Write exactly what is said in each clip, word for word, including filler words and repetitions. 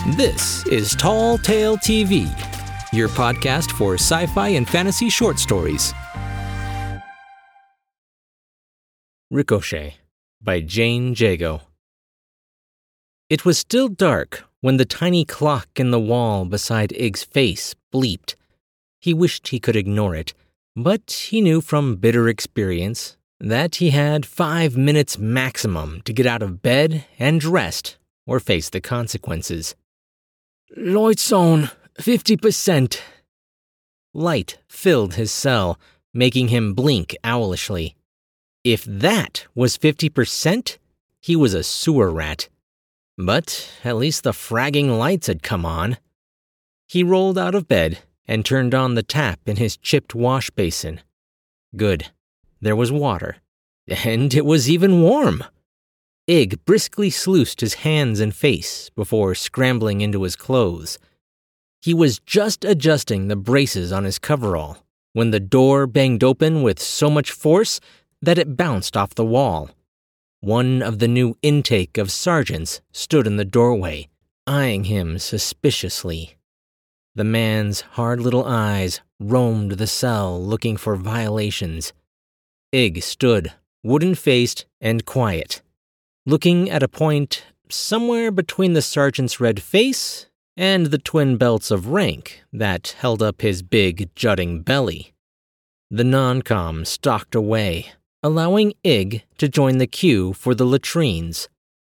This is Tall Tale T V, your podcast for sci-fi and fantasy short stories. Ricochet by Jane Jago. It was still dark when the tiny clock in the wall beside Ig's face bleeped. He wished he could ignore it, but he knew from bitter experience that he had five minutes maximum to get out of bed and dressed or face the consequences. Lights on, fifty percent. Light filled his cell, making him blink owlishly. If that was fifty percent, he was a sewer rat. But at least the fragging lights had come on. He rolled out of bed and turned on the tap in his chipped wash basin. Good. There was water. And it was even warm. Ig briskly sluiced his hands and face before scrambling into his clothes. He was just adjusting the braces on his coverall when the door banged open with so much force that it bounced off the wall. One of the new intake of sergeants stood in the doorway, eyeing him suspiciously. The man's hard little eyes roamed the cell looking for violations. Ig stood, wooden-faced and quiet, looking at a point somewhere between the sergeant's red face and the twin belts of rank that held up his big, jutting belly. The non-com stalked away, allowing Ig to join the queue for the latrines.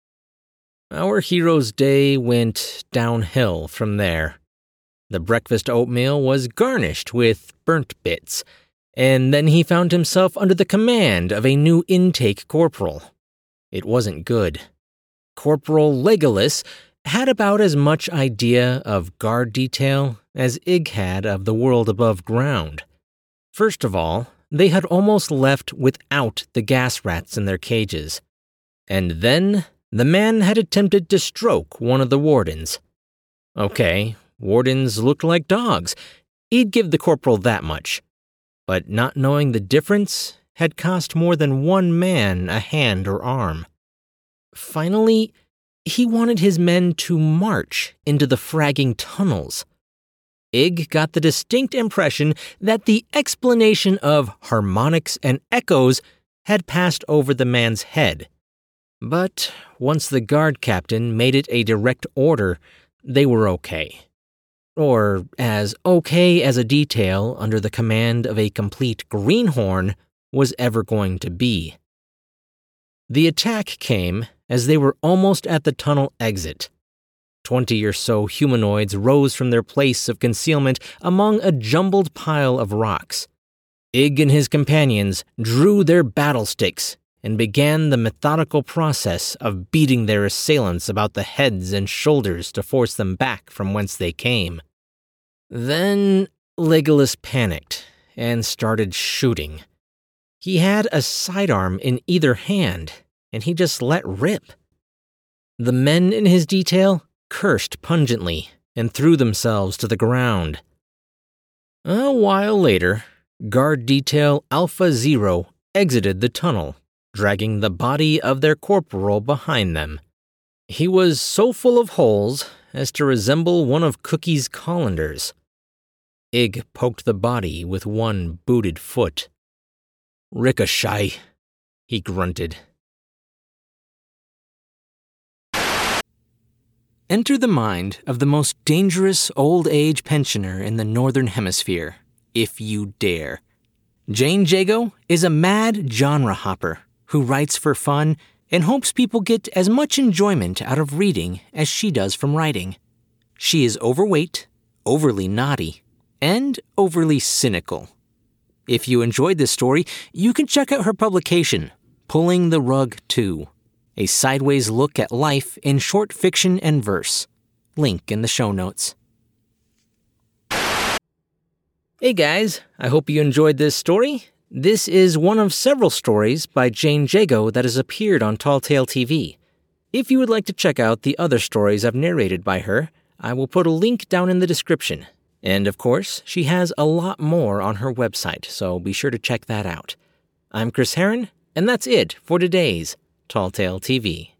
Our hero's day went downhill from there. The breakfast oatmeal was garnished with burnt bits, and then he found himself under the command of a new intake corporal. It wasn't good. Corporal Legolas had about as much idea of guard detail as Ig had of the world above ground. First of all, they had almost left without the gas rats in their cages. And then, the man had attempted to stroke one of the wardens. Okay, wardens looked like dogs. He'd give the corporal that much. But not knowing the difference had cost more than one man a hand or arm. Finally, he wanted his men to march into the fragging tunnels. Ig got the distinct impression that the explanation of harmonics and echoes had passed over the man's head. But once the guard captain made it a direct order, they were okay. Or as okay as a detail under the command of a complete greenhorn was ever going to be. The attack came as they were almost at the tunnel exit. Twenty or so humanoids rose from their place of concealment among a jumbled pile of rocks. Ig and his companions drew their battle sticks and began the methodical process of beating their assailants about the heads and shoulders to force them back from whence they came. Then Legolas panicked and started shooting. He had a sidearm in either hand, and he just let rip. The men in his detail cursed pungently and threw themselves to the ground. A while later, Guard Detail Alpha Zero exited the tunnel, dragging the body of their corporal behind them. He was so full of holes as to resemble one of Cookie's colanders. Ig poked the body with one booted foot. "Ricochet," he grunted. Enter the mind of the most dangerous old-age pensioner in the Northern Hemisphere, if you dare. Jane Jago is a mad genre hopper who writes for fun and hopes people get as much enjoyment out of reading as she does from writing. She is overweight, overly naughty, and overly cynical. If you enjoyed this story, you can check out her publication, Pulling the Rug two, a sideways look at life in short fiction and verse. Link in the show notes. Hey guys, I hope you enjoyed this story. This is one of several stories by Jane Jago that has appeared on Tall Tale T V. If you would like to check out the other stories I've narrated by her, I will put a link down in the description. And of course, she has a lot more on her website, so be sure to check that out. I'm Chris Herron, and that's it for today's Tall Tale T V.